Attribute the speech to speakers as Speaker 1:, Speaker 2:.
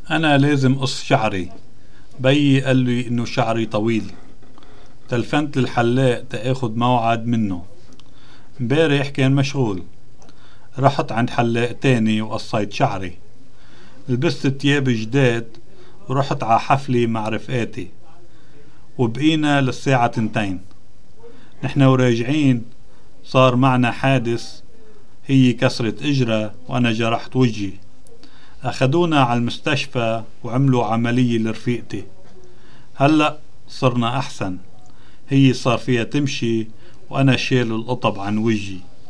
Speaker 1: أنا لازم قص شعري. بيي قال لي إنه شعري طويل. تلفنت للحلاق تاخد موعد منه. امبارح كان مشغول. رحت عند حلاق تاني وقصيت شعري. لبست تياب جداد ورحت على حفلة مع رفقاتي، وبقينا للساعة 2. نحن وراجعين صار معنا حادث، هي كسرت اجرة وانا جرحت وجهي. اخدونا على المستشفى وعملوا عملية لرفيقتي. هلأ صرنا احسن، هي صار فيها تمشي وانا شيل القطب عن وجهي.